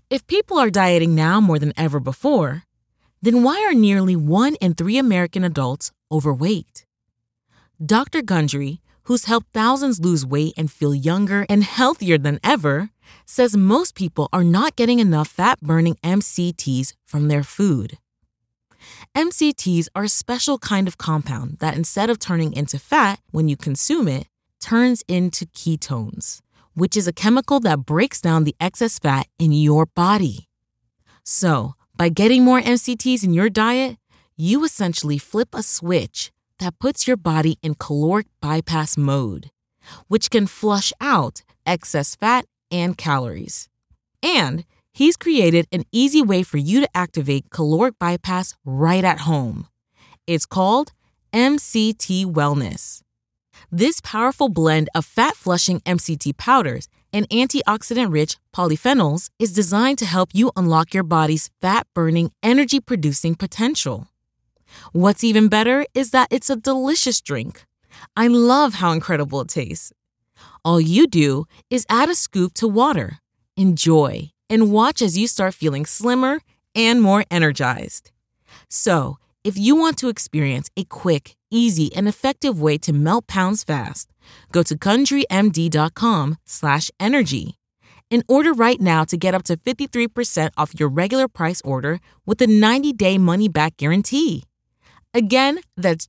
If people are dieting now more than ever before, then why are nearly 1 in 3 American adults overweight? Dr. Gundry, who's helped thousands lose weight and feel younger and healthier than ever, says most people are not getting enough fat-burning MCTs from their food. MCTs are a special kind of compound that instead of turning into fat when you consume it, turns into ketones, which is a chemical that breaks down the excess fat in your body. So, by getting more MCTs in your diet, you essentially flip a switch that puts your body in caloric bypass mode, which can flush out excess fat and calories. And he's created an easy way for you to activate caloric bypass right at home. It's called MCT Wellness. This powerful blend of fat-flushing MCT powders and antioxidant-rich polyphenols is designed to help you unlock your body's fat-burning, energy-producing potential. What's even better is that it's a delicious drink. I love how incredible it tastes. All you do is add a scoop to water, enjoy, and watch as you start feeling slimmer and more energized. So, if you want to experience a quick, easy, and effective way to melt pounds fast, go to GundryMD.com/energy and order right now to get up to 53% off your regular price order with a 90-day money-back guarantee. Again, that's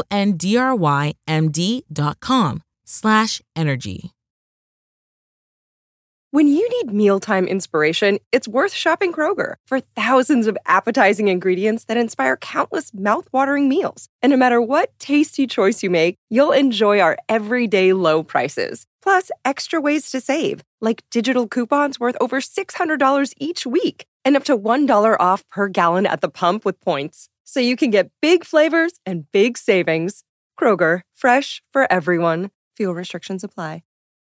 GUNDRYMD.com/energy. When you need mealtime inspiration, it's worth shopping Kroger for thousands of appetizing ingredients that inspire countless mouth-watering meals. And no matter what tasty choice you make, you'll enjoy our everyday low prices. Plus, extra ways to save, like digital coupons worth over $600 each week and up to $1 off per gallon at the pump with points. So you can get big flavors and big savings. Kroger, fresh for everyone. Fuel restrictions apply.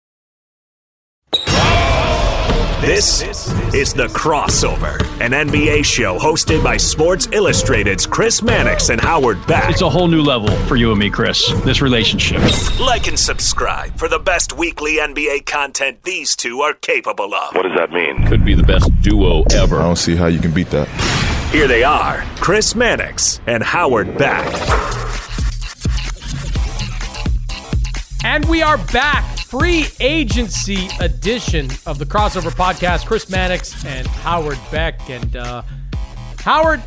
This is The Crossover, an NBA show hosted by Sports Illustrated's Chris Mannix and Howard Beck. It's a whole new level for you and me, Chris, this relationship. Like and subscribe for the best weekly NBA content these two are capable of. What does that mean? Could be the best duo ever. I don't see how you can beat that. Here they are, Chris Mannix and Howard Beck. And we are back. Free agency edition of the Crossover Podcast. Chris Mannix and Howard Beck. And Howard,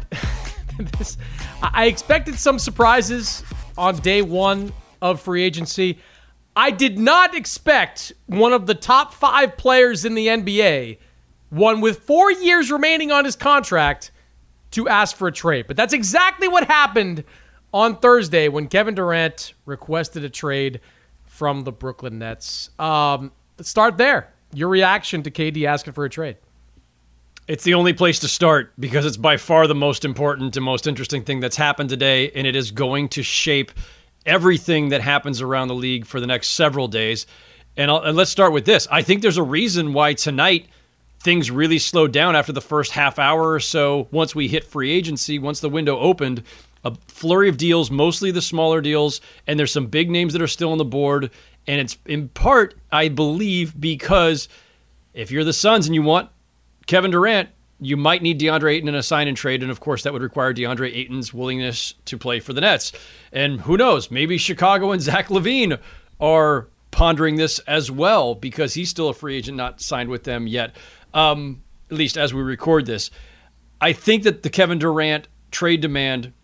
I expected some surprises on day one of free agency. I did not expect one of the top 5 players in the NBA, one with 4 years remaining on his contract, to ask for a trade. But that's exactly what happened on Thursday when Kevin Durant requested a trade from the Brooklyn Nets. Let's start there. Your reaction to KD asking for a trade. It's the only place to start because it's by far the most important and most interesting thing that's happened today, and it is going to shape everything that happens around the league for the next several days. And let's start with this. I think there's a reason why tonight things really slowed down after the first half hour or so. Once we hit free agency, once the window opened, a flurry of deals, mostly the smaller deals, and there's some big names that are still on the board. And it's in part, I believe, because if you're the Suns and you want Kevin Durant, you might need DeAndre Ayton in a sign and trade. And of course, that would require DeAndre Ayton's willingness to play for the Nets. And who knows, maybe Chicago and Zach LaVine are pondering this as well because he's still a free agent, not signed with them yet, at least as we record this. I think that the Kevin Durant trade demand,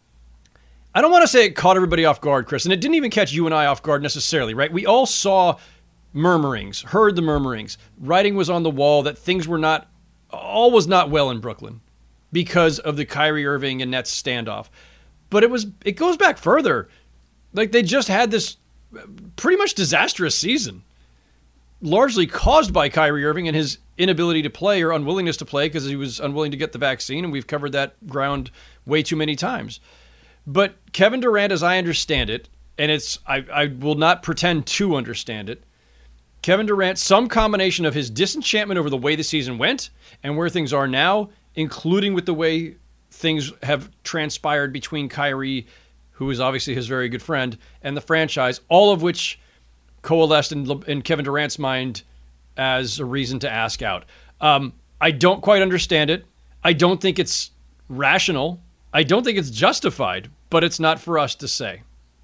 I don't want to say it caught everybody off guard, Chris, and it didn't even catch you and I off guard necessarily, right? We all saw murmurings, heard the murmurings. Writing was on the wall that things were not, all was not well in Brooklyn because of the Kyrie Irving and Nets standoff. But it goes back further. Like they just had this pretty much disastrous season, largely caused by Kyrie Irving and his inability to play or unwillingness to play because he was unwilling to get the vaccine, and we've covered that ground way too many times. But Kevin Durant, as I understand it, and I will not pretend to understand it, Kevin Durant, some combination of his disenchantment over the way the season went and where things are now, including with the way things have transpired between Kyrie, who is obviously his very good friend, and the franchise, all of which coalesced in Kevin Durant's mind as a reason to ask out. I don't quite understand it. I don't think it's rational. I don't think it's justified, but it's not for us to say.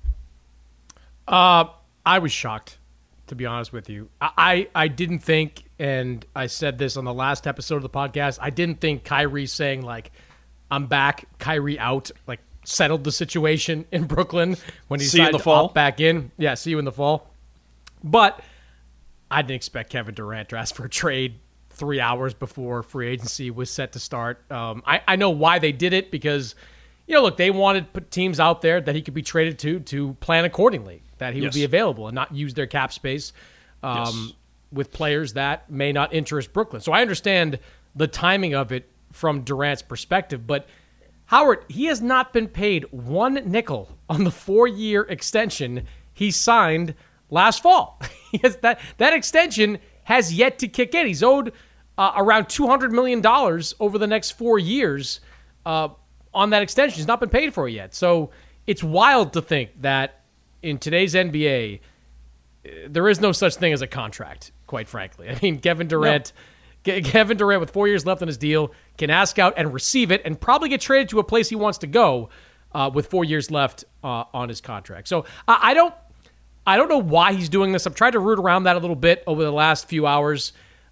I was shocked, to be honest with you. I didn't think, and I said this on the last episode of the podcast, I didn't think Kyrie saying, like, I'm back, Kyrie out, like, settled the situation in Brooklyn when he decided to opt back in. Yeah, see you in the fall. But I didn't expect Kevin Durant to ask for a trade 3 hours before free agency was set to start. I know why they did it, because, look, they wanted to put teams out there that he could be traded to plan accordingly, that he would be available and not use their cap space with players that may not interest Brooklyn. So I understand the timing of it from Durant's perspective, but Howard, he has not been paid one nickel on the 4-year extension he signed last fall. That extension has yet to kick in. He's owed around $200 million over the next 4 years on that extension. He's not been paid for it yet. So it's wild to think that in today's NBA, there is no such thing as a contract, quite frankly. I mean, Kevin Durant with 4 years left on his deal can ask out and receive it and probably get traded to a place he wants to go with 4 years left on his contract. So I don't know why he's doing this. I've tried to root around that a little bit over the last few hours.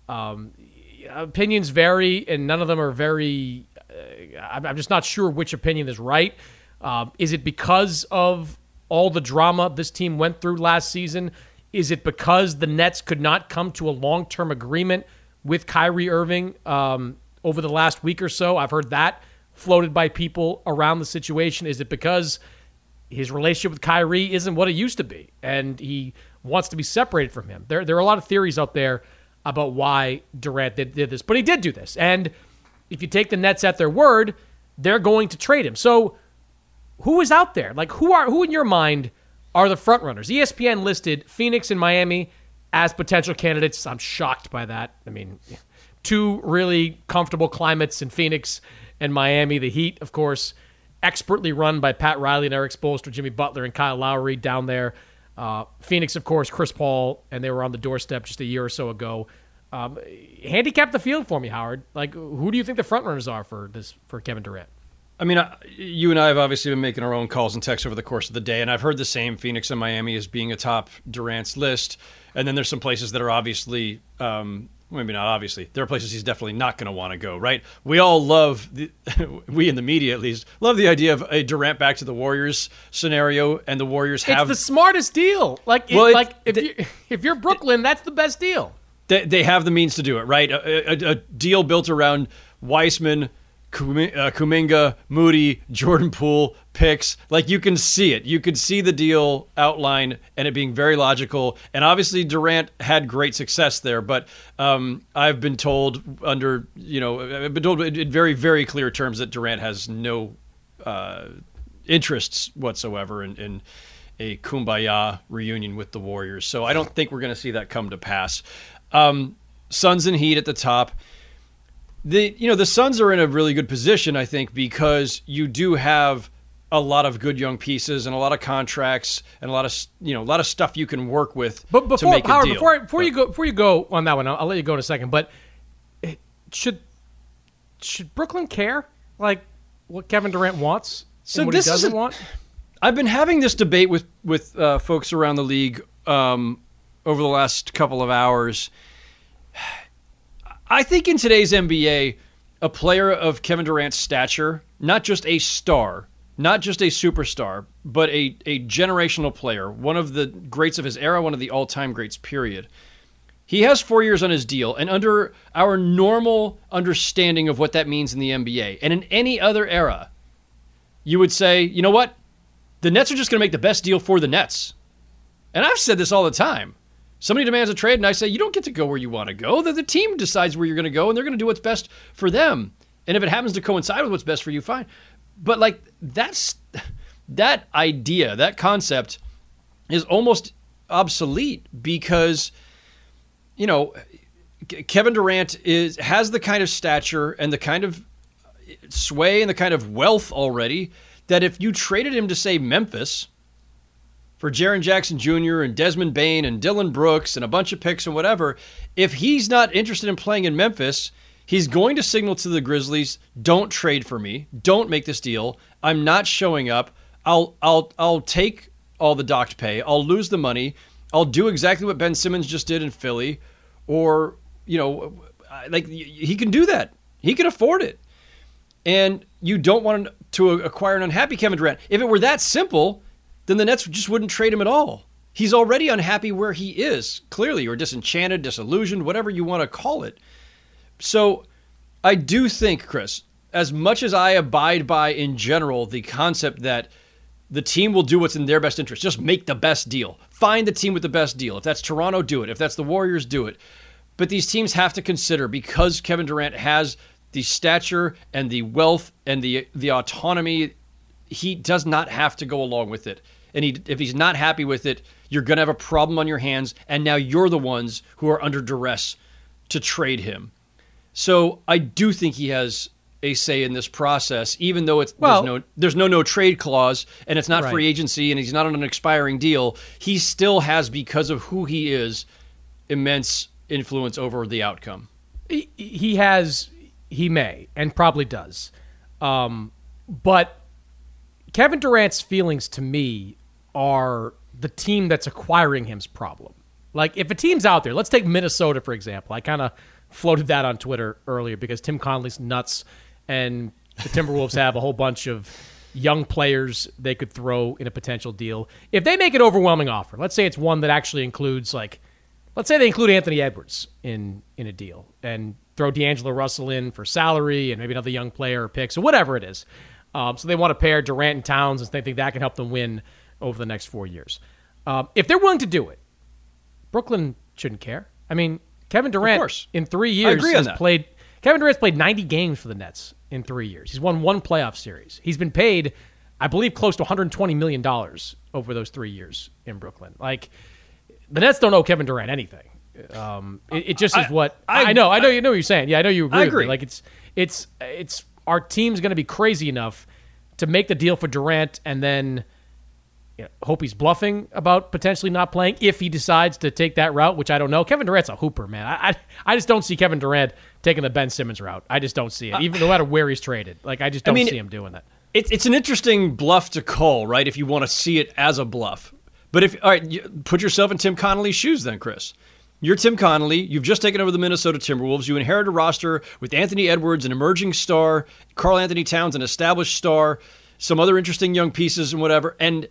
Opinions vary, and none of them are very... I'm just not sure which opinion is right. Is it because of all the drama this team went through last season? Is it because the Nets could not come to a long-term agreement with Kyrie Irving over the last week or so? I've heard that floated by people around the situation. Is it because his relationship with Kyrie isn't what it used to be and he wants to be separated from him? There are a lot of theories out there about why Durant did this, but he did do this. And if you take the Nets at their word, they're going to trade him. So who is out there? Like, who in your mind are the front runners? ESPN listed Phoenix and Miami as potential candidates. I'm shocked by that. I mean, two really comfortable climates in Phoenix and Miami. The Heat, of course, expertly run by Pat Riley and Eric Spoelstra, Jimmy Butler, and Kyle Lowry down there. Phoenix, of course, Chris Paul, and they were on the doorstep just a year or so ago. Handicap the field for me, Howard. Like, who do you think the front runners are for Kevin Durant? I mean, you and I have obviously been making our own calls and texts over the course of the day, and I've heard the same, Phoenix and Miami as being atop Durant's list. And then there's some places that are obviously, maybe not obviously, there are places he's definitely not going to want to go, right? We all love, we in the media at least, love the idea of a Durant back to the Warriors scenario, and the Warriors have... It's the smartest deal. If you're Brooklyn, that's the best deal. They have the means to do it, right? A deal built around Weissman, Kuminga, Moody, Jordan Poole, picks. Like, you can see it. You could see the deal outline and it being very logical. And obviously Durant had great success there, but I've been told in very, very clear terms that Durant has no interests whatsoever in a kumbaya reunion with the Warriors. So I don't think we're going to see that come to pass. Suns and Heat at the top. The Suns are in a really good position, I think, because you do have a lot of good young pieces and a lot of contracts and a lot of stuff you can work with to make a deal. Before you go on that one, I'll let you go in a second. But should Brooklyn care like what Kevin Durant wants and what he doesn't want? I've been having this debate with folks around the league over the last couple of hours. I think in today's NBA, a player of Kevin Durant's stature, not just a star, not just a superstar, but a generational player, one of the greats of his era, one of the all-time greats, period. He has 4 years on his deal, and under our normal understanding of what that means in the NBA, and in any other era, you would say, you know what? The Nets are just going to make the best deal for the Nets. And I've said this all the time. Somebody demands a trade, and I say, you don't get to go where you want to go. The team decides where you're going to go, and they're going to do what's best for them. And if it happens to coincide with what's best for you, fine. But that idea, that concept is almost obsolete because, Kevin Durant has the kind of stature and the kind of sway and the kind of wealth already that if you traded him to, say, Memphis for Jaren Jackson Jr. and Desmond Bane and Dillon Brooks and a bunch of picks and whatever, if he's not interested in playing in Memphis, He's going to signal to the Grizzlies, don't trade for me. Don't make this deal. I'm not showing up. I'll take all the docked pay. I'll lose the money. I'll do exactly what Ben Simmons just did in Philly. Or, he can do that. He can afford it. And you don't want to acquire an unhappy Kevin Durant. If it were that simple, then the Nets just wouldn't trade him at all. He's already unhappy where he is, clearly, or disenchanted, disillusioned, whatever you want to call it. So I do think, Chris, as much as I abide by, in general, the concept that the team will do what's in their best interest, just make the best deal. Find the team with the best deal. If that's Toronto, do it. If that's the Warriors, do it. But these teams have to consider, because Kevin Durant has the stature and the wealth and the autonomy, he does not have to go along with it. And if he's not happy with it, you're going to have a problem on your hands, and now you're the ones who are under duress to trade him. So I do think he has a say in this process, even though there's no trade clause, and it's not free agency, and he's not on an expiring deal. He still has, because of who he is, immense influence over the outcome. He may, and probably does. But Kevin Durant's feelings, to me, are the team that's acquiring him's problem. Like, if a team's out there, let's take Minnesota, for example. I kind of floated that on Twitter earlier because Tim Connelly's nuts, and the Timberwolves have a whole bunch of young players they could throw in a potential deal. If they make an overwhelming offer, let's say it's one that actually includes, let's say they include Anthony Edwards in a deal and throw D'Angelo Russell in for salary and maybe another young player or picks or whatever it is. So they want to pair Durant and Towns, and they think that can help them win over the next 4 years. If they're willing to do it, Brooklyn shouldn't care. I mean, Kevin Durant in 3 years Kevin Durant's played 90 games for the Nets in 3 years. He's won one playoff series. He's been paid, I believe, close to $120 million over those 3 years in Brooklyn. Like, the Nets don't owe Kevin Durant anything. It just is what I know. I know you know what you're saying. Yeah, I know you agree. With me. Like, it's our team's going to be crazy enough to make the deal for Durant and then hope he's bluffing about potentially not playing if he decides to take that route, which I don't know. Kevin Durant's a hooper, man. I just don't see Kevin Durant taking the Ben Simmons route. I just don't see it, even no matter where he's traded. Like, I just don't see him doing that. It's an interesting bluff to call, right, if you want to see it as a bluff. But all right, put yourself in Tim Connelly's shoes then, Chris. You're Tim Connelly. You've just taken over the Minnesota Timberwolves. You inherit a roster with Anthony Edwards, an emerging star, Karl Anthony Towns, an established star, some other interesting young pieces and whatever. And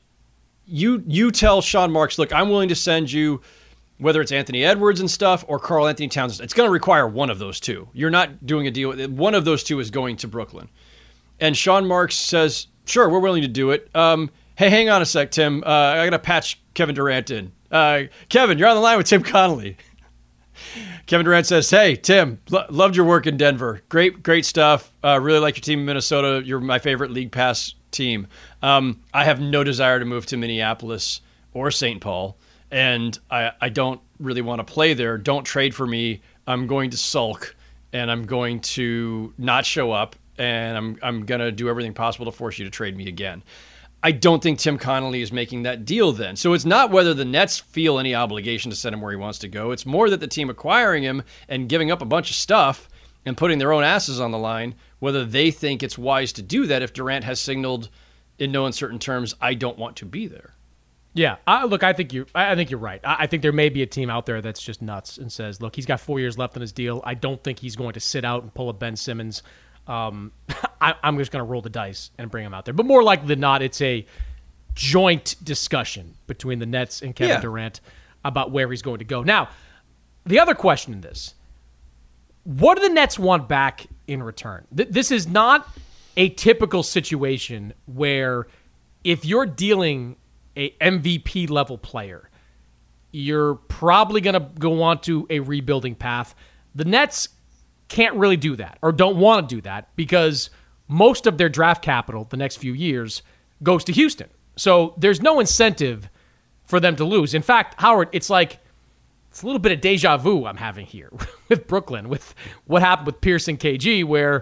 you tell Sean Marks, look, I'm willing to send you, whether it's Anthony Edwards and stuff or Karl Anthony Towns. It's going to require one of those two. You're not doing a deal. One of those two is going to Brooklyn. And Sean Marks says, sure, we're willing to do it. Hey, hang on a sec, Tim. I got to patch Kevin Durant in. Kevin, you're on the line with Tim Connelly. Kevin Durant says, hey, Tim, loved your work in Denver. Great stuff. Really like your team in Minnesota. You're my favorite League Pass team. I have no desire to move to Minneapolis or St. Paul, and I don't really want to play there. Don't trade for me. I'm going to sulk, and I'm going to not show up, and I'm going to do everything possible to force you to trade me again. I don't think Tim Connelly is making that deal then. So it's not whether the Nets feel any obligation to send him where he wants to go. It's more that the team acquiring him and giving up a bunch of stuff and putting their own asses on the line, whether they think it's wise to do that if Durant has signaled in no uncertain terms, I don't want to be there. Yeah, I think you're right. I think there may be a team out there that's just nuts and says, look, he's got 4 years left on his deal. I don't think he's going to sit out and pull a Ben Simmons. I'm just going to roll the dice and bring him out there. But more likely than not, it's a joint discussion between the Nets and Kevin Durant about where he's going to go. Now, the other question in this, what do the Nets want back in return? This is not a typical situation where if you're dealing a MVP level player, you're probably going to go on to a rebuilding path. The Nets can't really do that or don't want to do that because most of their draft capital the next few years goes to Houston. So there's no incentive for them to lose. In fact, Howard, it's a little bit of deja vu I'm having here with Brooklyn, with what happened with Pierce and KG, where,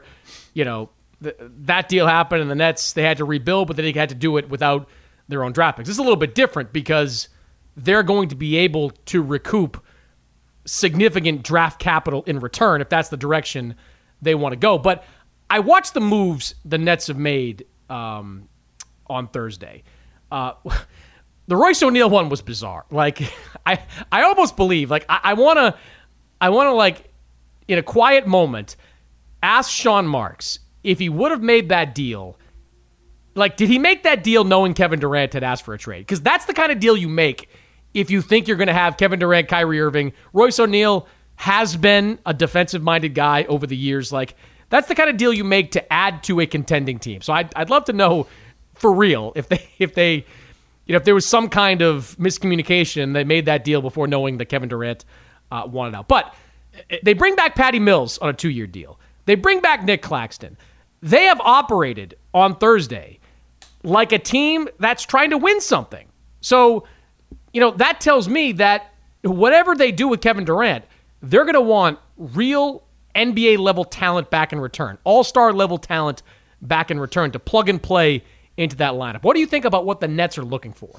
that deal happened and the Nets, they had to rebuild, but they had to do it without their own draft picks. This is a little bit different because they're going to be able to recoup significant draft capital in return if that's the direction they want to go. But I watched the moves the Nets have made on Thursday. The Royce O'Neal one was bizarre. Like, I almost believe, like, I want to, like, in a quiet moment, ask Sean Marks if he would have made that deal. Like, did he make that deal knowing Kevin Durant had asked for a trade? Because that's the kind of deal you make if you think you're going to have Kevin Durant, Kyrie Irving. Royce O'Neal has been a defensive-minded guy over the years. Like, that's the kind of deal you make to add to a contending team. So I'd love to know for real if they if there was some kind of miscommunication, they made that deal before knowing that Kevin Durant wanted out. But they bring back Patty Mills on a 2-year deal. They bring back Nick Claxton. They have operated on Thursday like a team that's trying to win something. So, that tells me that whatever they do with Kevin Durant, they're going to want real NBA-level talent back in return, all-star level talent back in return to plug and play into that lineup. What do you think about what the Nets are looking for?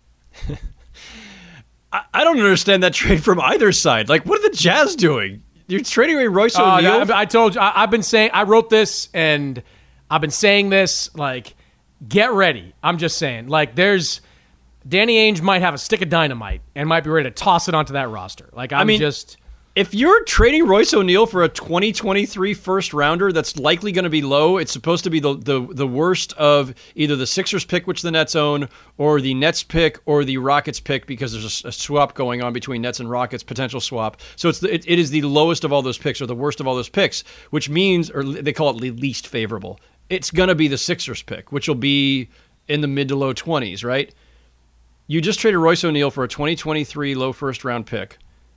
I don't understand that trade from either side. Like, what are the Jazz doing? You're trading away Royce O'Neal? I told you, I've been saying, I wrote this and I've been saying this, like, get ready. I'm just saying, like, Danny Ainge might have a stick of dynamite and might be ready to toss it onto that roster. Like, if you're trading Royce O'Neal for a 2023 first rounder that's likely going to be low, it's supposed to be the worst of either the Sixers pick, which the Nets own, or the Nets pick, or the Rockets pick, because there's a swap going on between Nets and Rockets, potential swap. So it is the lowest of all those picks, or the worst of all those picks, which means, or they call it the least favorable. It's going to be the Sixers pick, which will be in the mid to low 20s, right? You just traded Royce O'Neal for a 2023 low first round pick.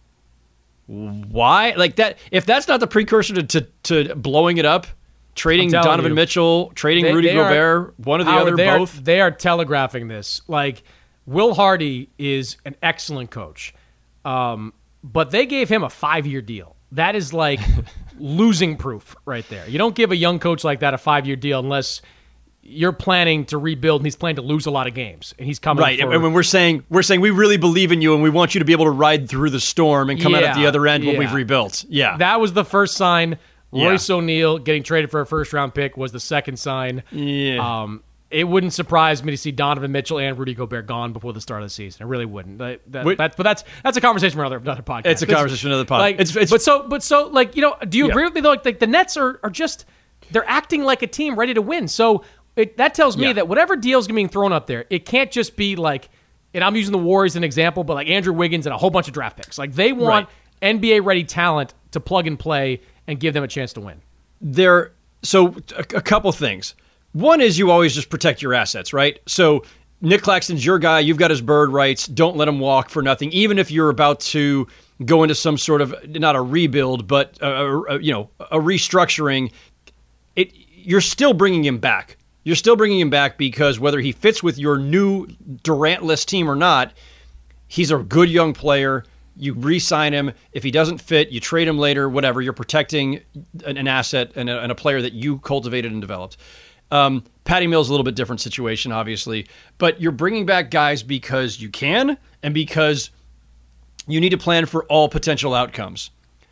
Why? Like that? If that's not the precursor to blowing it up, trading Donovan Mitchell, trading Rudy Gobert, one or the other, both. They are telegraphing this. Like, Will Hardy is an excellent coach, but they gave him a 5-year deal. That is like losing proof right there. You don't give a young coach like that a 5-year deal unless you're planning to rebuild and he's planning to lose a lot of games, and he's coming right. And when we're saying we really believe in you and we want you to be able to ride through the storm and come out at the other end when we've rebuilt. Yeah, that was the first sign. Royce O'Neal getting traded for a first-round pick was the second sign. Yeah. It wouldn't surprise me to see Donovan Mitchell and Rudy Gobert gone before the start of the season. It really wouldn't. But that's a conversation for another podcast. It's a conversation for another podcast. Like, but so like, do you agree with me though? Like the Nets are just, they're acting like a team ready to win. So that tells me that whatever deal's being thrown up there, it can't just be like, and I'm using the Warriors as an example, but like Andrew Wiggins and a whole bunch of draft picks. Like they want NBA-ready talent to plug and play and give them a chance to win. So a couple things. One is you always just protect your assets, right? So Nick Claxton's your guy. You've got his bird rights. Don't let him walk for nothing. Even if you're about to go into some sort of, not a rebuild, but a restructuring, you're still bringing him back. You're still bringing him back because whether he fits with your new Durant-less team or not, he's a good young player. You re-sign him. If he doesn't fit, you trade him later, whatever. You're protecting an asset and a player that you cultivated and developed. Patty Mills is a little bit different situation, obviously. But you're bringing back guys because you can and because you need to plan for all potential outcomes.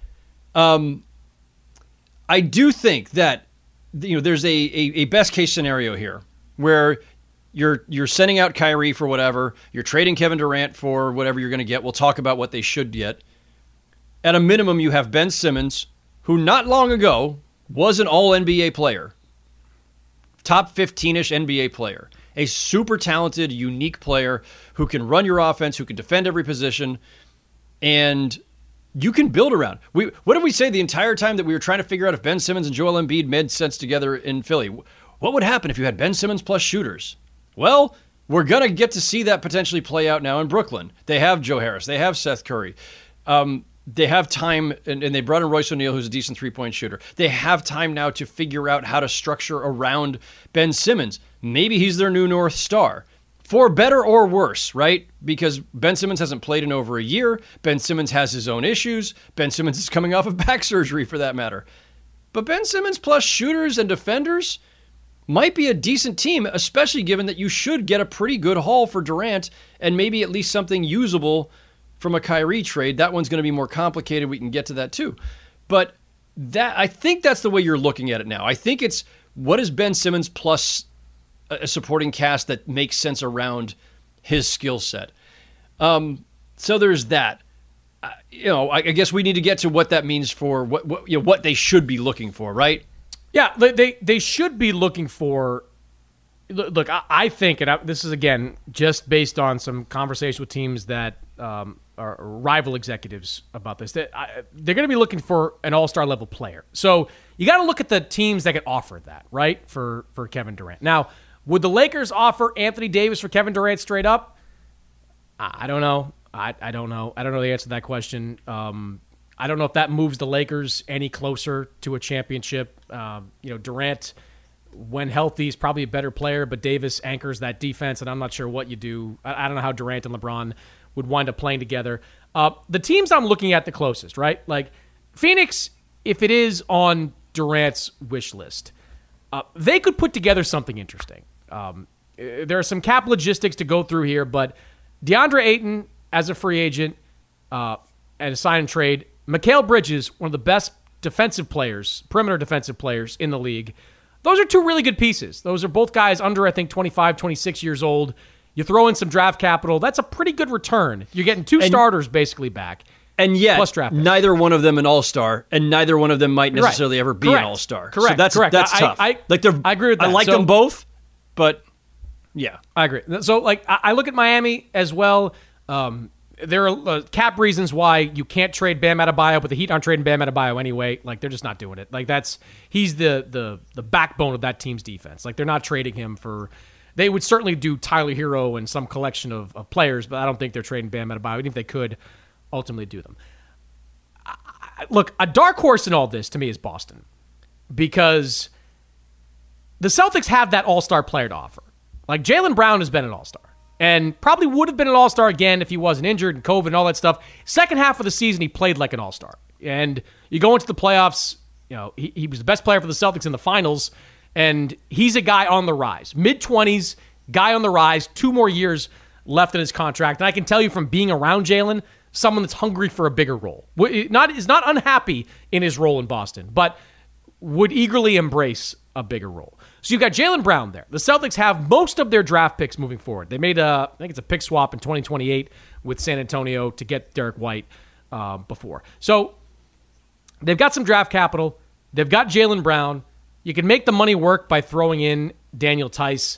I do think that there's a best case scenario here where you're sending out Kyrie for whatever, you're trading Kevin Durant for whatever you're going to get. We'll talk about what they should get. At a minimum, you have Ben Simmons, who not long ago was an all-NBA player, top 15-ish NBA player, a super talented, unique player who can run your offense, who can defend every position, and you can build around. What did we say the entire time that we were trying to figure out if Ben Simmons and Joel Embiid made sense together in Philly? What would happen if you had Ben Simmons plus shooters? Well, we're going to get to see that potentially play out now in Brooklyn. They have Joe Harris. They have Seth Curry. They have time, and they brought in Royce O'Neal, who's a decent three-point shooter. They have time now to figure out how to structure around Ben Simmons. Maybe he's their new North Star. For better or worse, right? Because Ben Simmons hasn't played in over a year. Ben Simmons has his own issues. Ben Simmons is coming off of back surgery, for that matter. But Ben Simmons plus shooters and defenders might be a decent team, especially given that you should get a pretty good haul for Durant and maybe at least something usable from a Kyrie trade. That one's going to be more complicated. We can get to that too. But I think that's the way you're looking at it now. I think it's what is Ben Simmons plus a supporting cast that makes sense around his skill set. So there's that. I guess we need to get to what that means for what they should be looking for, right? Yeah, they should be looking for. Look, I think, and this is again just based on some conversation with teams that are rival executives about this. They're going to be looking for an all-star level player. So you got to look at the teams that can offer that, right? For Kevin Durant. Now, would the Lakers offer Anthony Davis for Kevin Durant straight up? I don't know. I don't know. I don't know the answer to that question. I don't know if that moves the Lakers any closer to a championship. Durant, when healthy, is probably a better player, but Davis anchors that defense, and I'm not sure what you do. I don't know how Durant and LeBron would wind up playing together. The teams I'm looking at the closest, right? Like Phoenix, if it is on Durant's wish list, they could put together something interesting. There are some cap logistics to go through here, but DeAndre Ayton as a free agent and a sign and trade. Mikal Bridges, one of the best defensive players, perimeter defensive players in the league. Those are two really good pieces. Those are both guys under, I think, 25, 26 years old. You throw in some draft capital. That's a pretty good return. You're getting two starters basically back. And yet, plus draft picks. Neither one of them an all-star, and neither one of them might necessarily ever be an all-star. Correct. So that's tough. I agree with that. I like them both, but yeah. I agree. So I look at Miami as well. There are cap reasons why you can't trade Bam Adebayo, but the Heat aren't trading Bam Adebayo anyway. Like, they're just not doing it. Like, he's the backbone of that team's defense. Like, they're not trading him for. They would certainly do Tyler Hero and some collection of players, but I don't think they're trading Bam Adebayo, even if they could ultimately do them. Look, a dark horse in all this to me is Boston, because the Celtics have that all-star player to offer. Like, Jaylen Brown has been an all-star and probably would have been an all-star again if he wasn't injured and COVID and all that stuff. Second half of the season, he played like an all-star. And you go into the playoffs, he was the best player for the Celtics in the finals, and he's a guy on the rise. Mid-20s, guy on the rise, 2 more years left in his contract. And I can tell you from being around Jaylen, someone that's hungry for a bigger role. Is not unhappy in his role in Boston, but would eagerly embrace a bigger role. So you've got Jaylen Brown there. The Celtics have most of their draft picks moving forward. They made I think it's a pick swap in 2028 with San Antonio to get Derek White before. So they've got some draft capital. They've got Jaylen Brown. You can make the money work by throwing in Daniel Tice.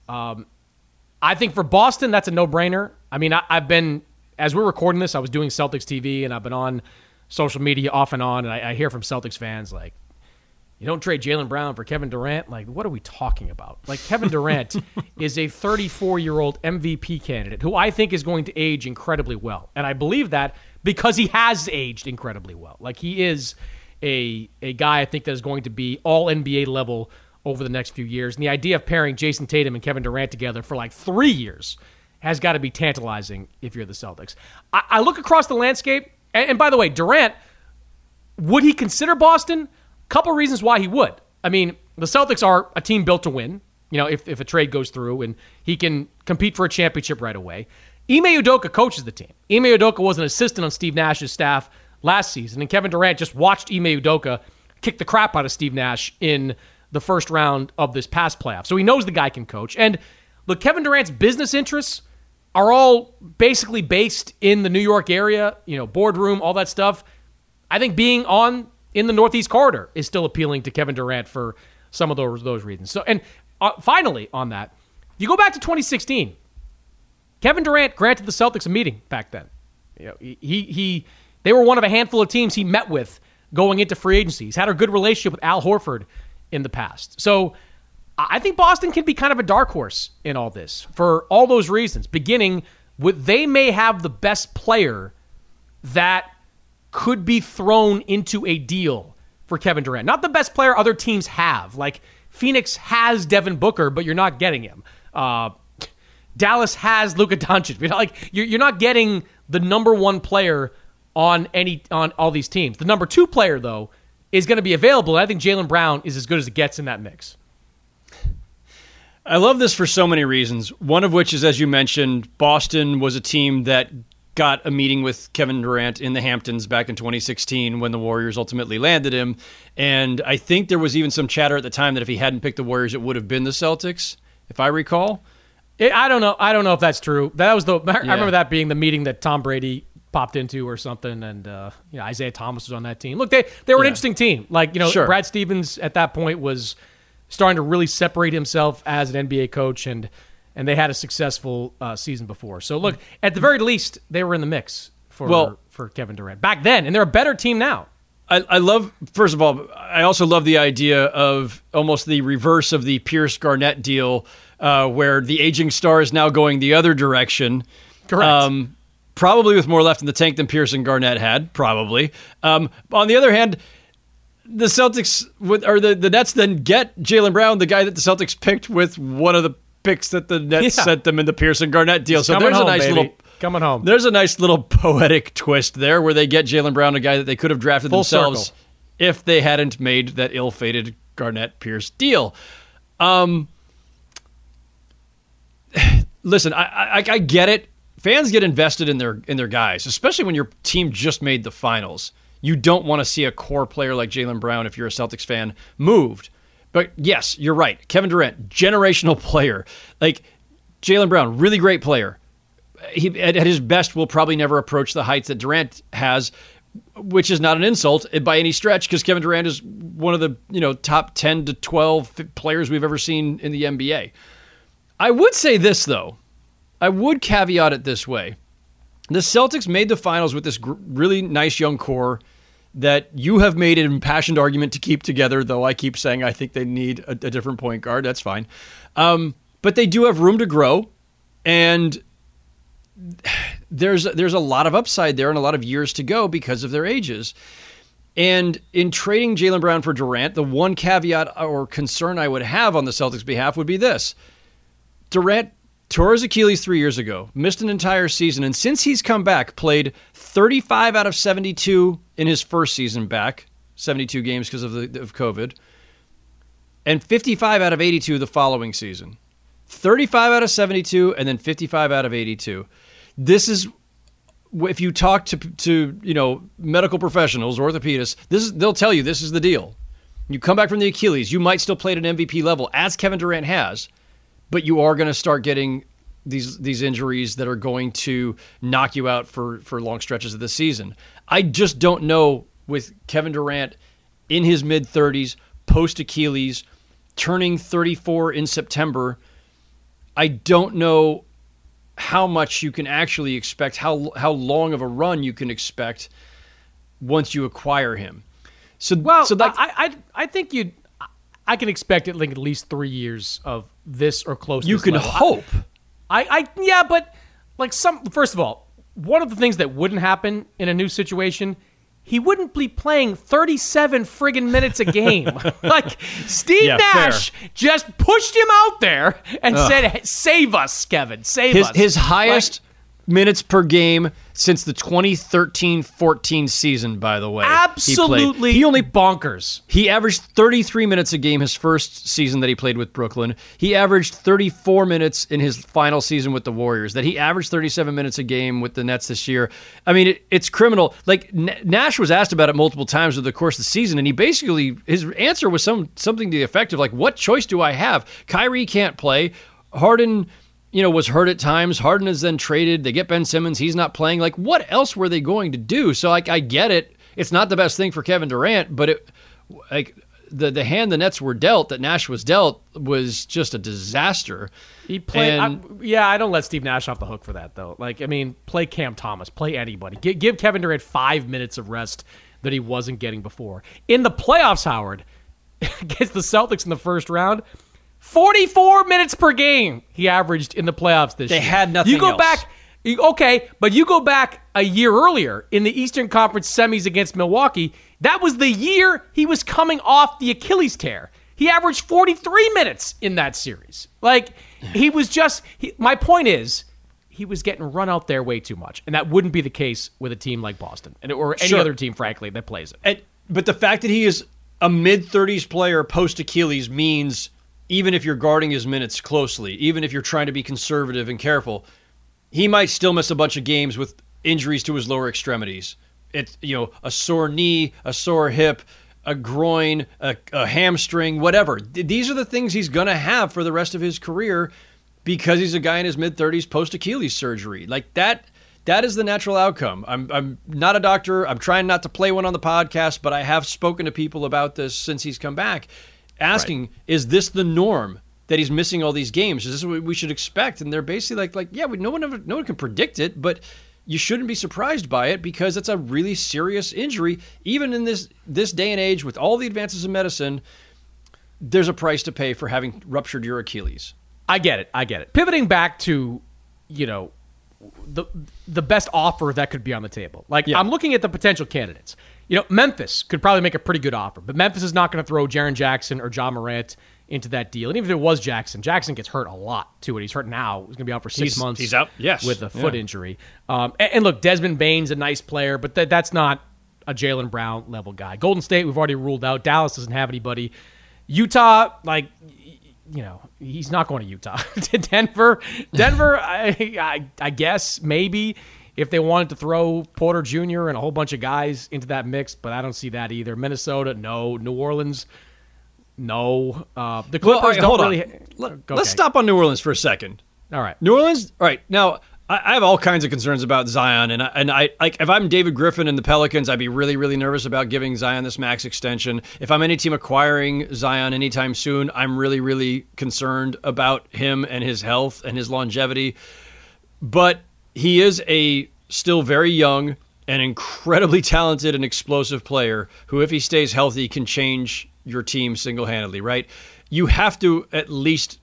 I think for Boston, that's a no-brainer. I mean, I've been, as we're recording this, I was doing Celtics TV, and I've been on social media off and on, and I hear from Celtics fans like, you don't trade Jaylen Brown for Kevin Durant? Like, what are we talking about? Like, Kevin Durant is a 34-year-old MVP candidate who I think is going to age incredibly well. And I believe that because he has aged incredibly well. Like, he is a guy I think that is going to be all NBA level over the next few years. And the idea of pairing Jason Tatum and Kevin Durant together for like 3 years has got to be tantalizing if you're the Celtics. I look across the landscape, and by the way, Durant, would he consider Boston? Couple reasons why he would. I mean, the Celtics are a team built to win, if a trade goes through, and he can compete for a championship right away. Ime Udoka coaches the team. Ime Udoka was an assistant on Steve Nash's staff last season, and Kevin Durant just watched Ime Udoka kick the crap out of Steve Nash in the first round of this past playoff. So he knows the guy can coach. And look, Kevin Durant's business interests are all basically based in the New York area, boardroom, all that stuff. I think being in the Northeast Corridor is still appealing to Kevin Durant for some of those reasons. So, and finally on that, if you go back to 2016, Kevin Durant granted the Celtics a meeting back then. They were one of a handful of teams he met with going into free agency. He's had a good relationship with Al Horford in the past. So I think Boston can be kind of a dark horse in all this for all those reasons, beginning with they may have the best player that could be thrown into a deal for Kevin Durant. Not the best player other teams have. Like, Phoenix has Devin Booker, but you're not getting him. Dallas has Luka Doncic. You're not getting the number one player on all these teams. The number 2 player, though, is going to be available. And I think Jaylen Brown is as good as it gets in that mix. I love this for so many reasons. One of which is, as you mentioned, Boston was a team that got a meeting with Kevin Durant in the Hamptons back in 2016 when the Warriors ultimately landed him. And I think there was even some chatter at the time that if he hadn't picked the Warriors, it would have been the Celtics, if I recall. I don't know. I don't know if that's true. I remember that being the meeting that Tom Brady popped into or something, and Isaiah Thomas was on that team. Look, they were an interesting team. Sure. Brad Stevens at that point was starting to really separate himself as an NBA coach, and they had a successful season before. So look, at the very least, they were in the mix for Kevin Durant back then, and they're a better team now. I love, first of all, I also love the idea of almost the reverse of the Pierce Garnett deal, where the aging star is now going the other direction. Correct. Probably with more left in the tank than Pierce and Garnett had, probably. On the other hand, the Celtics, the Nets then get Jaylen Brown, the guy that the Celtics picked with one of the picks that the Nets sent them in the Pierce and Garnett deal. So there's coming home. There's a nice little poetic twist there where they get Jaylen Brown, a guy that they could have drafted Full themselves circle. if they hadn't made that ill-fated Garnett-Pierce deal. Listen, I get it. Fans get invested in their guys, especially when your team just made the finals. You don't want to see a core player like Jaylen Brown, if you're a Celtics fan, moved. But yes, you're right. Kevin Durant, generational player. Like Jaylen Brown, really great player. He at his best will probably never approach the heights that Durant has, which is not an insult by any stretch, because Kevin Durant is one of the top 10 to 12 players we've ever seen in the NBA. I would say this, though. I would caveat it this way. The Celtics made the finals with this really nice young core that you have made an impassioned argument to keep together, though I keep saying I think they need a different point guard. That's fine. But they do have room to grow, and there's a lot of upside there and a lot of years to go because of their ages. And in trading Jaylen Brown for Durant, the one caveat or concern I would have on the Celtics' behalf would be this. Durant tore his Achilles 3 years ago, missed an entire season, and since he's come back, played 35 out of 72 in his first season back, 72 games because of COVID, and 55 out of 82 the following season. 35 out of 72 and then 55 out of 82. This is, if you talk to medical professionals, orthopedists, they'll tell you this is the deal. You come back from the Achilles, you might still play at an MVP level, as Kevin Durant has, but you are going to start getting these injuries that are going to knock you out for long stretches of the season. I just don't know, with Kevin Durant in his mid-30s, post-Achilles, turning 34 in September, I don't know how much you can actually expect, how long of a run you can expect once you acquire him. I think I can expect at least 3 years of this or close to you this can level. hope. But first of all, one of the things that wouldn't happen in a new situation, he wouldn't be playing 37 friggin' minutes a game. Steve Nash just pushed him out there and said, "Save us, Kevin, save us." His highest minutes per game since the 2013-14 season, by the way. Absolutely. He only bonkers. He averaged 33 minutes a game his first season that he played with Brooklyn. He averaged 34 minutes in his final season with the Warriors. That he averaged 37 minutes a game with the Nets this year. I mean, it's criminal. Nash was asked about it multiple times over the course of the season, and his answer was something to the effect of what choice do I have? Kyrie can't play. Harden was hurt at times. Harden is then traded. They get Ben Simmons. He's not playing. What else were they going to do? So, I get it. It's not the best thing for Kevin Durant, but the hand the Nets were dealt, that Nash was dealt, was just a disaster. He played. I don't let Steve Nash off the hook for that, though. Play Cam Thomas. Play anybody. Give Kevin Durant 5 minutes of rest that he wasn't getting before. In the playoffs, Howard, against the Celtics in the first round, 44 minutes per game he averaged in the playoffs this year. They had nothing else. But you go back a year earlier in the Eastern Conference semis against Milwaukee. That was the year he was coming off the Achilles tear. He averaged 43 minutes in that series. My point is, he was getting run out there way too much. And that wouldn't be the case with a team like Boston or any other team, frankly, that plays it. But the fact that he is a mid-30s player post-Achilles means, even if you're guarding his minutes closely, even if you're trying to be conservative and careful, he might still miss a bunch of games with injuries to his lower extremities. It's, a sore knee, a sore hip, a groin, a hamstring, whatever. These are the things he's going to have for the rest of his career because he's a guy in his mid-30s post-Achilles surgery. Like that is the natural outcome. I'm not a doctor. I'm trying not to play one on the podcast, but I have spoken to people about this since he's come back, asking, is this the norm that he's missing all these games? Is this what we should expect? And they're basically like, yeah, no one can predict it, but you shouldn't be surprised by it because it's a really serious injury. Even in this day and age, with all the advances in medicine, there's a price to pay for having ruptured your Achilles. I get it. Pivoting back to, the best offer that could be on the table. I'm looking at the potential candidates. Memphis could probably make a pretty good offer, but Memphis is not going to throw Jaren Jackson or Ja Morant into that deal. And even if it was Jackson gets hurt a lot too. And he's hurt now. He's going to be out for 6 months. He's out, yes, with a foot injury. And look, Desmond Bane's a nice player, but that's not a Jaylen Brown level guy. Golden State, we've already ruled out. Dallas doesn't have anybody. Utah, he's not going to Utah. To Denver, I guess maybe if they wanted to throw Porter Jr. and a whole bunch of guys into that mix, but I don't see that either. Minnesota, no. New Orleans, no. The Clippers don't really. Let's stop on New Orleans for a second. All right. New Orleans, all right. Now, I have all kinds of concerns about Zion, and I like if I'm David Griffin and the Pelicans, I'd be really, really nervous about giving Zion this max extension. If I'm any team acquiring Zion anytime soon, I'm really, really concerned about him and his health and his longevity. But he is a still very young and incredibly talented and explosive player who, if he stays healthy, can change your team single-handedly, right? You have to at least,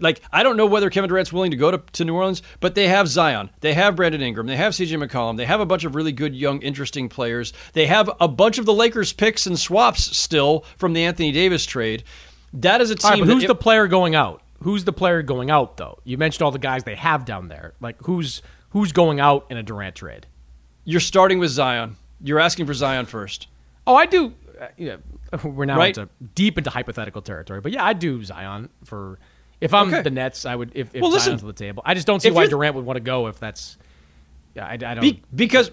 I don't know whether Kevin Durant's willing to go to New Orleans, but they have Zion. They have Brandon Ingram. They have CJ McCollum. They have a bunch of really good, young, interesting players. They have a bunch of the Lakers picks and swaps still from the Anthony Davis trade. That is a team. All right, but who's the player going out? Who's the player going out, though? You mentioned all the guys they have down there. Who's going out in a Durant trade? You're starting with Zion. You're asking for Zion first. Oh, I do. We're now deep into hypothetical territory, but yeah, I'd do Zion for. If I'm the Nets, I would. If Zion's on the table, I just don't see why Durant would want to go if that's. Yeah, I don't. Because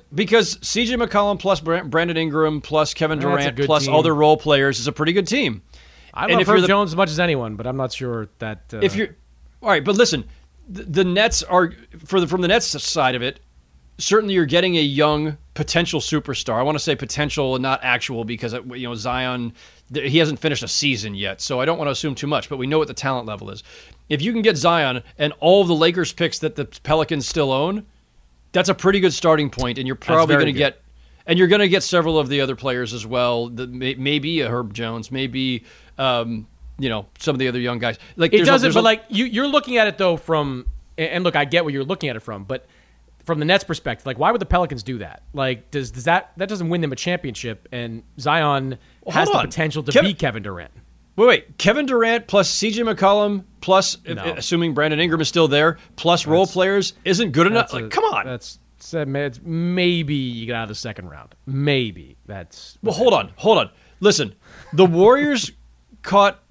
CJ McCollum plus Brandon Ingram plus Kevin Durant plus all their role players is a pretty good team. I love Herb Jones as much as anyone, but I'm not sure that. If you're all right, but listen, the Nets are from the Nets side of it. Certainly, you're getting a young potential superstar. I want to say potential and not actual because Zion, he hasn't finished a season yet, so I don't want to assume too much. But we know what the talent level is. If you can get Zion and all of the Lakers picks that the Pelicans still own, that's a pretty good starting point, and you're probably going to get, and you're going to get several of the other players as well. Maybe a Herb Jones, maybe some of the other young guys. It doesn't, but you're looking at it though from, and look, I get where you're looking at it from, but. From the Nets' perspective, why would the Pelicans do that? Does that doesn't win them a championship? And Zion has the potential to beat Kevin Durant. Wait, Kevin Durant plus CJ McCollum plus, assuming Brandon Ingram is still there, plus role players isn't good enough. Come on, it's maybe you get out of the second round. Maybe that's. Well, hold on. Listen, the Warriors caught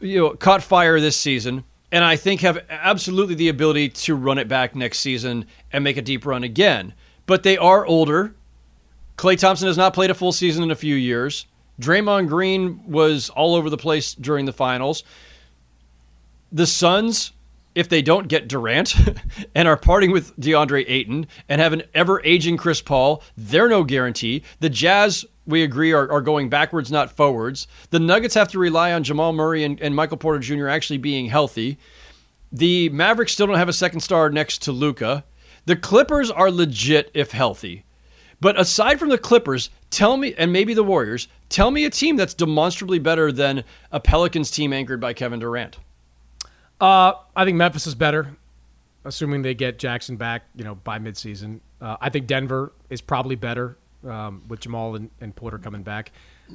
fire this season. And I think have absolutely the ability to run it back next season and make a deep run again. But they are older. Klay Thompson has not played a full season in a few years. Draymond Green was all over the place during the finals. The Suns, if they don't get Durant and are parting with DeAndre Ayton and have an ever-aging Chris Paul, they're no guarantee. The Jazz, we agree, are going backwards, not forwards. The Nuggets have to rely on Jamal Murray and Michael Porter Jr. actually being healthy. The Mavericks still don't have a second star next to Luka. The Clippers are legit if healthy. But aside from the Clippers, tell me, and maybe the Warriors, tell me a team that's demonstrably better than a Pelicans team anchored by Kevin Durant. I think Memphis is better, assuming they get Jackson back, by midseason. I think Denver is probably better with Jamal and Porter coming back.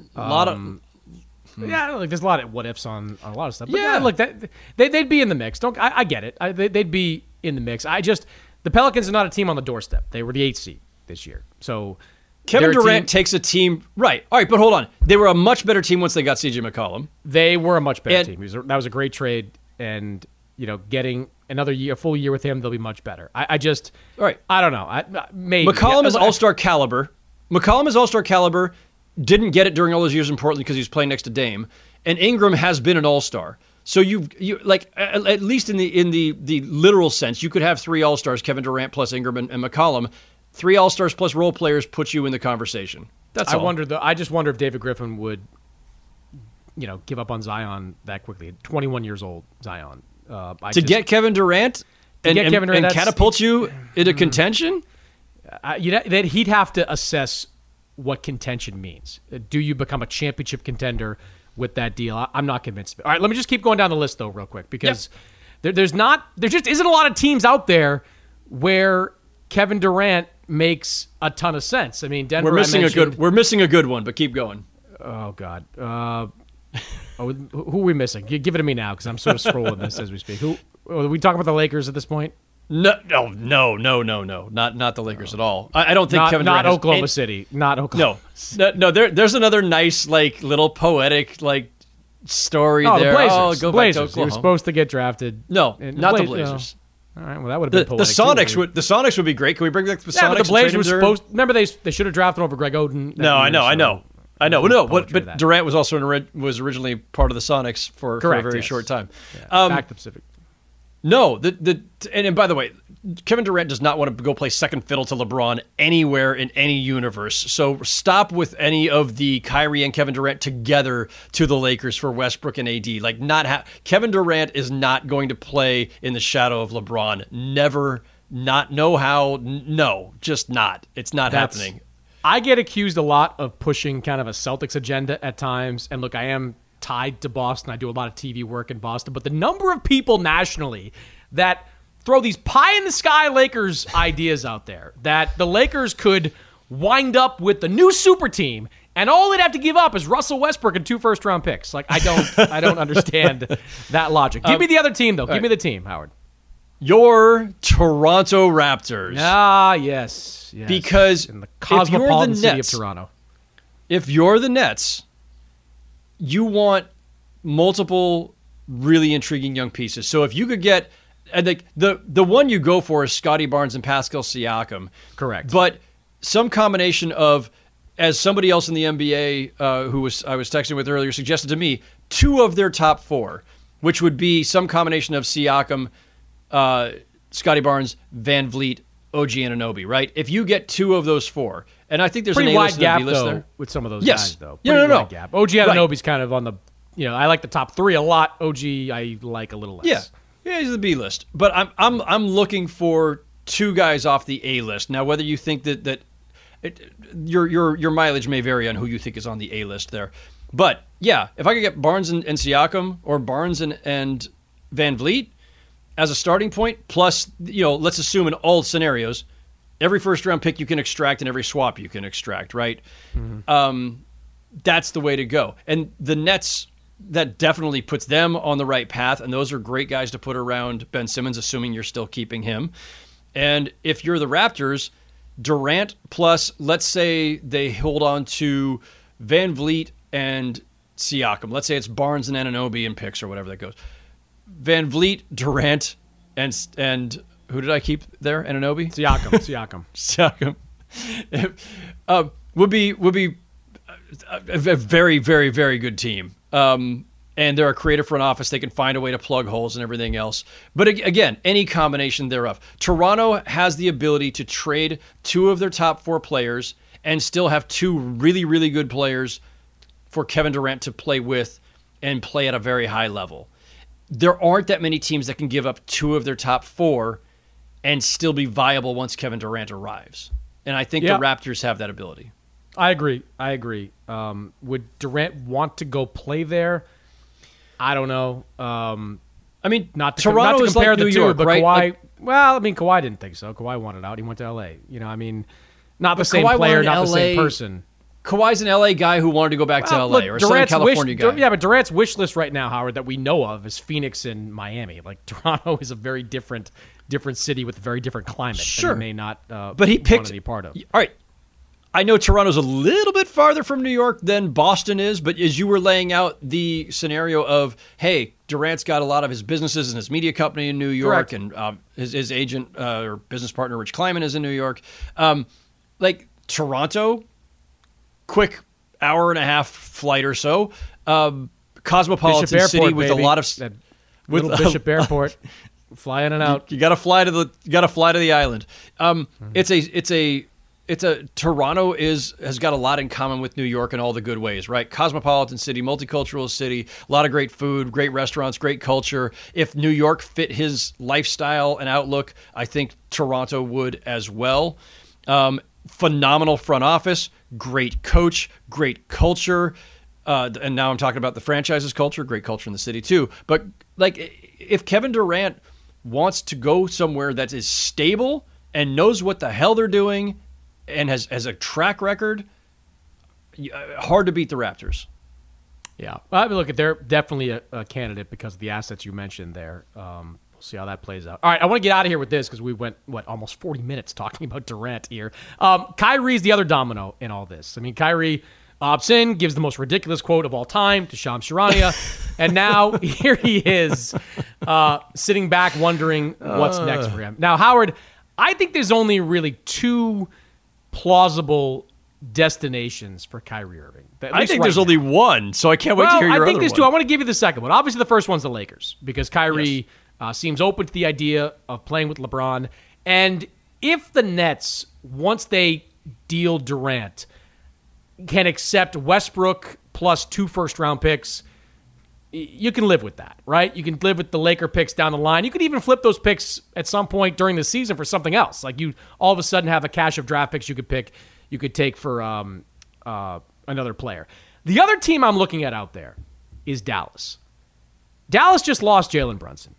There's a lot of what ifs on a lot of stuff. But look, they'd be in the mix. I get it. They'd be in the mix. The Pelicans are not a team on the doorstep. They were the 8th seed this year. So Kevin Durant takes a team, right? All right, but hold on. They were a much better team once they got CJ McCollum. They were a much better team. That was a great trade, and getting another year, a full year with him, they'll be much better. I don't know. Maybe. McCollum is all-star caliber. Didn't get it during all those years in Portland because he was playing next to Dame. And Ingram has been an all-star. So you like at least in the literal sense, you could have 3 all-stars, Kevin Durant plus Ingram and McCollum. 3 all-stars plus role players puts you in the conversation. That's all. I just wonder if David Griffin would, give up on Zion that quickly. 21 years old, Zion. Get Kevin Durant and catapult you into contention? That he'd have to assess what contention means. Do you become a championship contender with that deal? I'm not convinced of it. All right, let me just keep going down the list, though, real quick, because there just isn't a lot of teams out there where Kevin Durant makes a ton of sense. I mean, Denver. We're missing a good one, but keep going. Oh God. Who are we missing? Give it to me now, because I'm sort of scrolling this as we speak. Who are we talking about? The Lakers at this point? No, not the Lakers at all. I don't think Kevin Durant. Not Oklahoma City. Not Oklahoma. No. There's another nice, little poetic, story there. The Blazers. Go Blazers. back to Oklahoma. He was supposed to get drafted. No, not the Blazers. All right, well, that would have been the poetic Sonics. The Sonics would be great. Can we bring back the Sonics? But the Blazers were supposed. Remember, they should have drafted over Greg Oden. I know. But Durant was also originally part of the Sonics for a very short time. Back to Pacific. No, and by the way, Kevin Durant does not want to go play second fiddle to LeBron anywhere in any universe. So stop with any of the Kyrie and Kevin Durant together to the Lakers for Westbrook and AD. Kevin Durant is not going to play in the shadow of LeBron. Never, not know how. No, just not. It's not happening. I get accused a lot of pushing kind of a Celtics agenda at times. And look, I am tied to Boston. I do a lot of TV work in Boston. But the number of people nationally that throw these pie-in-the-sky Lakers ideas out there, that the Lakers could wind up with the new super team, and all they'd have to give up is Russell Westbrook and 2 first-round picks. I don't understand that logic. Give me the other team, though. Give me the team, Howard. Your Toronto Raptors. Ah, yes. Because in the cosmopolitan city of Toronto. If you're the Nets, you want multiple really intriguing young pieces. So if you could get, and the one you go for is Scotty Barnes and Pascal Siakam. Correct. But some combination of, as somebody else in the NBA I was texting with earlier suggested to me, 2 of their top 4, which would be some combination of Siakam, Scotty Barnes, Van Vliet, OG Anunoby, right? If you get 2 of those 4, and I think there's pretty an wide gap list though there with some of those guys though. No. Gap. OG Anunoby's kind of on the, I like the top 3 a lot. OG I like a little less. Yeah, he's the B list. But I'm looking for 2 guys off the A list. Now, whether you think that your mileage may vary on who you think is on the A list there. But yeah, if I could get Barnes and Siakam, or Barnes and Van Vliet as a starting point, plus let's assume in all scenarios, every first round pick you can extract and every swap you can extract, right? Mm-hmm. That's the way to go. And the Nets, that definitely puts them on the right path, and those are great guys to put around Ben Simmons, assuming you're still keeping him. And if you're the Raptors, Durant plus, let's say they hold on to Van Vliet and Siakam. Let's say it's Barnes and Anunoby in picks or whatever that goes. Van Vliet, Durant, and who did I keep there? Anunoby? Siakam. Would be a very, very, very good team. And they're a creative front office. They can find a way to plug holes and everything else. But again, any combination thereof. Toronto has the ability to trade 2 of their top 4 players and still have 2 really, really good players for Kevin Durant to play with and play at a very high level. There aren't that many teams that can give up 2 of their top 4 and still be viable once Kevin Durant arrives. And I think the Raptors have that ability. I agree. Would Durant want to go play there? I don't know. Not to Toronto is compare like the New 2, York, but right? Kawhi, Kawhi didn't think so. Kawhi wanted out. He went to L.A. Not the same player, not the same person. Kawhi's an L.A. guy who wanted to go back to L.A. or a Southern California guy. But Durant's wish list right now, Howard, that we know of is Phoenix and Miami. Toronto is a very different city with a very different climate. Sure. That he may not but he picked, want to be part of. All right. I know Toronto's a little bit farther from New York than Boston is, but as you were laying out the scenario of, hey, Durant's got a lot of his businesses and his media company in New York, Correct. and his agent or business partner, Rich Kleiman, is in New York. Like Toronto, quick hour-and-a-half flight or so. Cosmopolitan Bishop city Airport, with baby. a lot of That little Bishop Airport, fly in and out. You got to fly to the island. It's a Toronto has got a lot in common with New York in all the good ways, right? Cosmopolitan city, multicultural city, a lot of great food, great restaurants, great culture. If New York fit his lifestyle and outlook, I think Toronto would as well. Phenomenal front office, great coach, great culture. And now I'm talking about the franchise's culture, great culture in the city too. But like, if Kevin Durant wants to go somewhere that is stable and knows what the hell they're doing and has a track record, hard to beat the Raptors. Yeah. I mean, look, they're definitely a candidate because of the assets you mentioned there. We'll see how that plays out. All right, I want to get out of here with this because we went, almost 40 minutes talking about Durant here. Kyrie's the other domino in all this. I mean, Kyrie opts in, gives the most ridiculous quote of all time to Shams Charania, and now here he is sitting back wondering what's next for him. Now, Howard, I think there's only really two plausible destinations for Kyrie Irving. I think there's only one, so I can't wait to hear your other one. I think there's two. I want to give you the second one. Obviously, the first one's the Lakers because Kyrie seems open to the idea of playing with LeBron. And if the Nets, once they deal Durant, can accept Westbrook plus 2 first-round picks, you can live with that, right? You can live with the Laker picks down the line. You could even flip those picks at some point during the season for something else. Like you all of a sudden have a cache of draft picks you could take for another player. The other team I'm looking at out there is Dallas. Dallas just lost Jalen Brunson.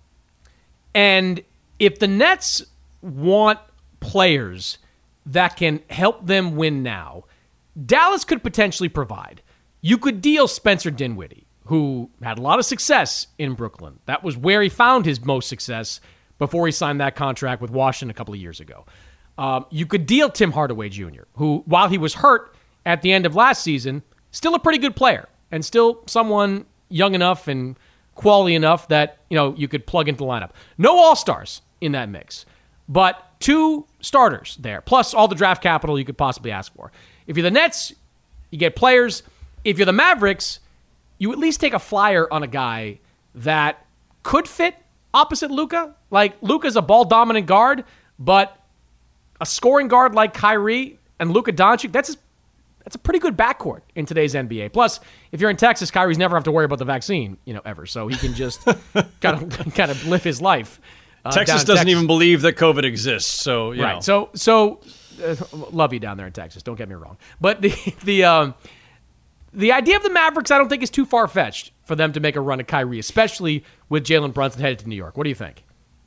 And if the Nets want players that can help them win now, Dallas could potentially provide. You could deal Spencer Dinwiddie, who had a lot of success in Brooklyn. That was where he found his most success before he signed that contract with Washington a couple of years ago. You could deal Tim Hardaway Jr., who, while he was hurt at the end of last season, still a pretty good player and still someone young enough and quality enough that you could plug into the lineup. No all-stars in that mix, but 2 starters there, plus all the draft capital you could possibly ask for. If you're the Nets, you get players. If you're the Mavericks, you at least take a flyer on a guy that could fit opposite Luka. Like, Luka's a ball-dominant guard, but a scoring guard like Kyrie and Luka Doncic, that's a pretty good backcourt in today's NBA. Plus, if you're in Texas, Kyrie's never have to worry about the vaccine, ever. So he can just kind of live his life. Texas doesn't even believe that COVID exists. So, right. So love you down there in Texas. Don't get me wrong. But the idea of the Mavericks, I don't think is too far-fetched for them to make a run at Kyrie, especially with Jalen Brunson headed to New York. What do you think?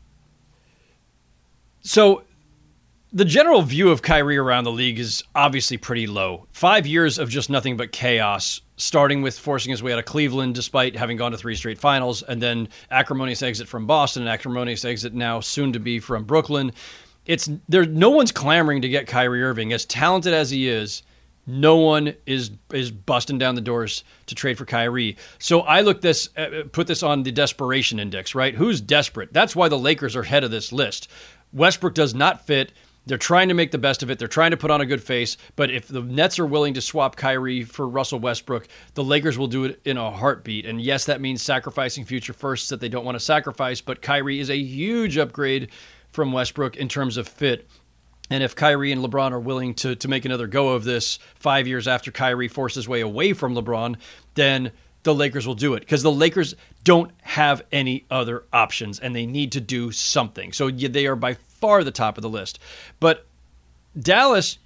So the general view of Kyrie around the league is obviously pretty low. 5 years of just nothing but chaos, starting with forcing his way out of Cleveland despite having gone to 3 straight finals, and then acrimonious exit from Boston, and acrimonious exit now soon to be from Brooklyn. No one's clamoring to get Kyrie Irving. As talented as he is, no one is busting down the doors to trade for Kyrie. So I put this on the desperation index, right? Who's desperate? That's why the Lakers are head of this list. Westbrook does not fit. They're trying to make the best of it. They're trying to put on a good face. But if the Nets are willing to swap Kyrie for Russell Westbrook, the Lakers will do it in a heartbeat. And yes, that means sacrificing future firsts that they don't want to sacrifice. But Kyrie is a huge upgrade from Westbrook in terms of fit. And if Kyrie and LeBron are willing to make another go of this 5 years after Kyrie forced his way away from LeBron, then the Lakers will do it. Because the Lakers don't have any other options, and they need to do something. So they are by far the top of the list. But Dallas,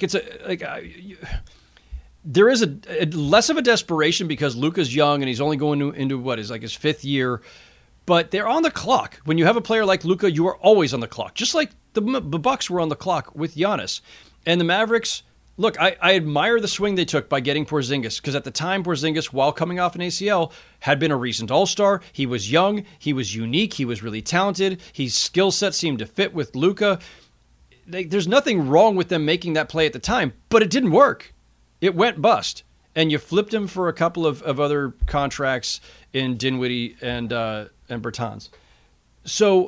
there is a less of a desperation because Luka's young and he's only going into his 5th year. But they're on the clock. When you have a player like Luka, you are always on the clock. Just like the Bucks were on the clock with Giannis. And the Mavericks, look, I admire the swing they took by getting Porzingis, because at the time Porzingis, while coming off an ACL, had been a recent All-Star. He was young. He was unique. He was really talented. His skill set seemed to fit with Luka. There's nothing wrong with them making that play at the time, but it didn't work. It went bust. and you flipped him for a couple of other contracts in Dinwiddie and Bertans. So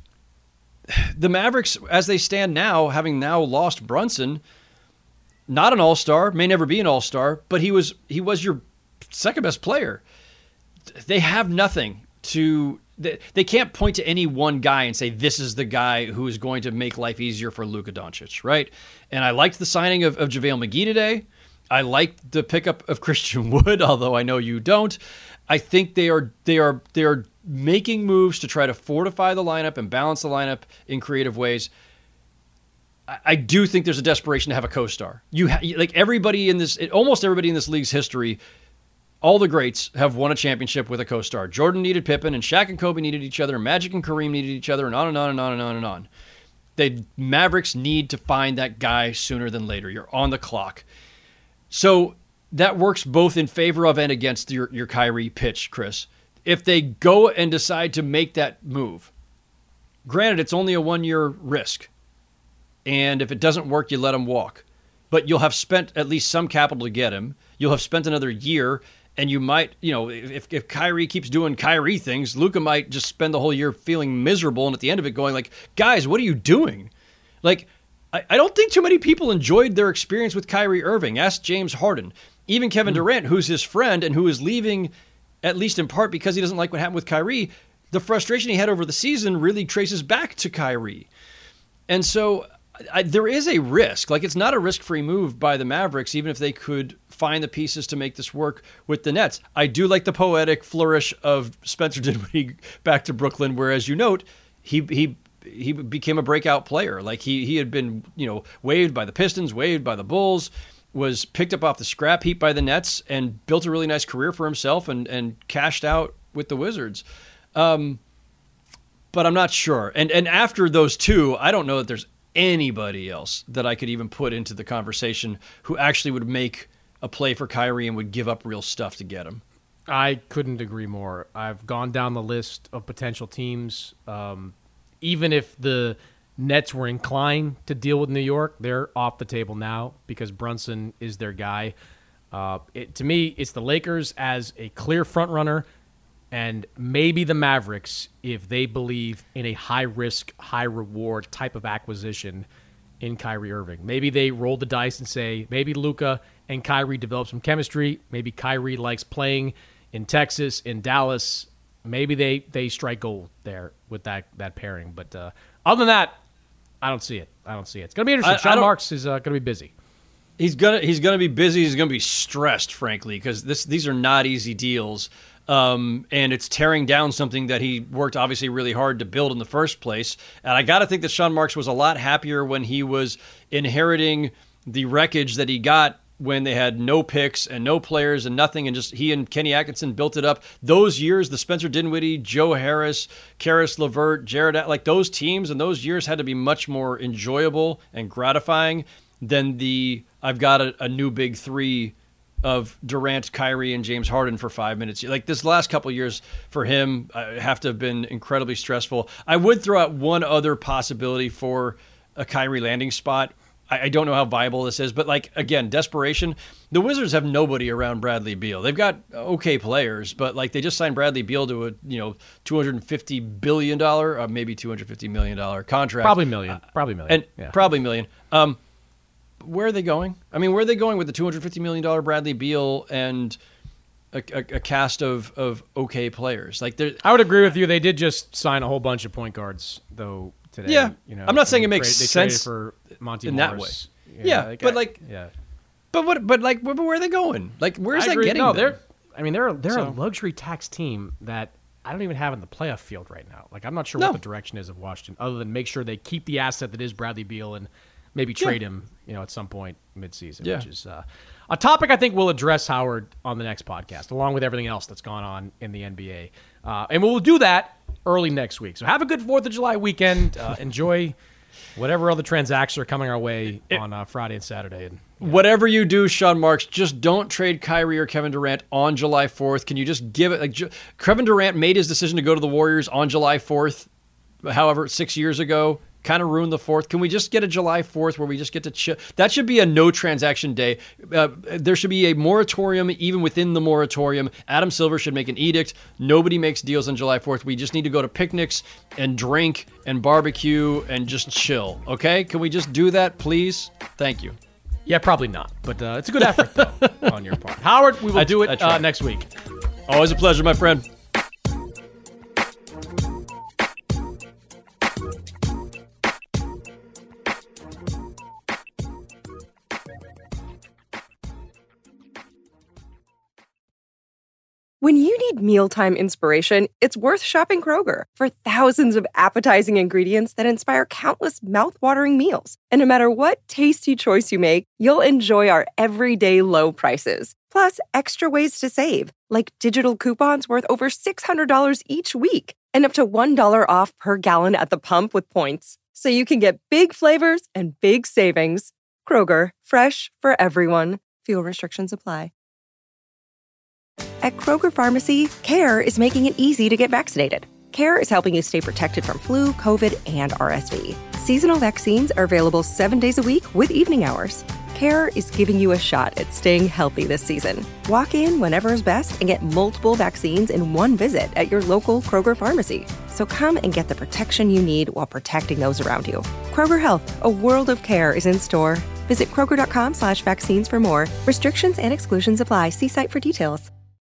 the Mavericks, as they stand now, having now lost Brunson, not an all-star, may never be an all-star, but he was your second best player. They have nothing to. They can't point to any one guy and say, this is the guy who is going to make life easier for Luka Doncic, right? And I liked the signing of JaVale McGee today. I liked the pickup of Christian Wood, although I know you don't. I think they are making moves to try to fortify the lineup and balance the lineup in creative ways. I do think there's a desperation to have a co-star. Like everybody in this, almost everybody in this league's history, all the greats have won a championship with a co-star. Jordan needed Pippen, and Shaq and Kobe needed each other, and Magic and Kareem needed each other, and on and on and on and on and on. The Mavericks need to find that guy sooner than later. You're on the clock. So that works both in favor of and against your Kyrie pitch, Chris. If they go and decide to make that move, granted, it's only a 1-year risk. And if it doesn't work, you let him walk. But you'll have spent at least some capital to get him. You'll have spent another year. And you might, if Kyrie keeps doing Kyrie things, Luka might just spend the whole year feeling miserable, and at the end of it going like, guys, what are you doing? Like, I don't think too many people enjoyed their experience with Kyrie Irving. Ask James Harden. Even Kevin Durant, who's his friend and who is leaving, at least in part because he doesn't like what happened with Kyrie, the frustration he had over the season really traces back to Kyrie. And so there is a risk. Like, it's not a risk-free move by the Mavericks, even if they could find the pieces to make this work with the Nets. I do like the poetic flourish of Spencer Dinwiddie back to Brooklyn, where, as you note, he became a breakout player. Like, he had been, waived by the Pistons, waived by the Bulls, was picked up off the scrap heap by the Nets, and built a really nice career for himself and cashed out with the Wizards. But I'm not sure. And after those two, I don't know that there's anybody else that I could even put into the conversation who actually would make a play for Kyrie and would give up real stuff to get him. I couldn't agree more. I've gone down the list of potential teams. Even if the Nets were inclined to deal with New York, they're off the table now because Brunson is their guy. To me, it's the Lakers as a clear front runner, and maybe the Mavericks if they believe in a high-risk, high-reward type of acquisition in Kyrie Irving. Maybe they roll the dice and say, maybe Luka and Kyrie develop some chemistry. Maybe Kyrie likes playing in Texas, in Dallas. Maybe they strike gold there with that pairing. But other than that, I don't see it. It's going to be interesting. Sean Marks is going to be busy. He's gonna be busy. He's gonna be stressed, frankly, because these are not easy deals. And it's tearing down something that he worked obviously really hard to build in the first place. And I got to think that Sean Marks was a lot happier when he was inheriting the wreckage that he got when they had no picks and no players and nothing, and just he and Kenny Atkinson built it up. Those years, the Spencer Dinwiddie, Joe Harris, Karis LeVert, Jared, like those teams and those years had to be much more enjoyable and gratifying than I've got a new big three of Durant, Kyrie, and James Harden for 5 minutes. Like this last couple of years for him have to have been incredibly stressful. I would throw out one other possibility for a Kyrie landing spot. I don't know how viable this is, but like, again, desperation. The Wizards have nobody around Bradley Beal. They've got okay players, but like they just signed Bradley Beal to a $250 billion, maybe $250 million contract. Probably million. And yeah. Probably million. Where are they going? I mean, where are they going with the $250 million Bradley Beal and a cast of okay players? Like, I would agree with you. They did just sign a whole bunch of point guards, though, today. Yeah, I'm not saying it makes sense for Monty in Morris. That way. Yeah, but where are they going? Like, where's that getting them? They're a luxury tax team that I don't even have in the playoff field right now. Like, I'm not sure what the direction is of Washington, other than make sure they keep the asset that is Bradley Beal and maybe trade him, at some point midseason, which is a topic I think we'll address, Howard, on the next podcast, along with everything else that's gone on in the NBA. And we'll do that early next week. So have a good 4th of July weekend. Enjoy whatever other transactions are coming our way on Friday and Saturday. And whatever you do, Sean Marks, just don't trade Kyrie or Kevin Durant on July 4th. Can you just give it? Kevin Durant made his decision to go to the Warriors on July 4th, however, 6 years ago. kind of ruined the 4th. Can we just get a July 4th where we just get to chill? That should be a no transaction day. There should be a moratorium even within the moratorium. Adam Silver should make an edict. Nobody makes deals on July 4th. We just need to go to picnics and drink and barbecue and just chill. Okay? Can we just do that, please? Thank you. Yeah, probably not. But it's a good effort, though, on your part. Howard, we will do it next week. Always a pleasure, my friend. When you need mealtime inspiration, it's worth shopping Kroger for thousands of appetizing ingredients that inspire countless mouth-watering meals. And no matter what tasty choice you make, you'll enjoy our everyday low prices. Plus, extra ways to save, like digital coupons worth over $600 each week and up to $1 off per gallon at the pump with points. So you can get big flavors and big savings. Kroger, fresh for everyone. Fuel restrictions apply. At Kroger Pharmacy, CARE is making it easy to get vaccinated. CARE is helping you stay protected from flu, COVID, and RSV. Seasonal vaccines are available 7 days a week with evening hours. CARE is giving you a shot at staying healthy this season. Walk in whenever is best and get multiple vaccines in one visit at your local Kroger Pharmacy. So come and get the protection you need while protecting those around you. Kroger Health, a world of care is in store. Visit Kroger.com/vaccines for more. Restrictions and exclusions apply. See site for details.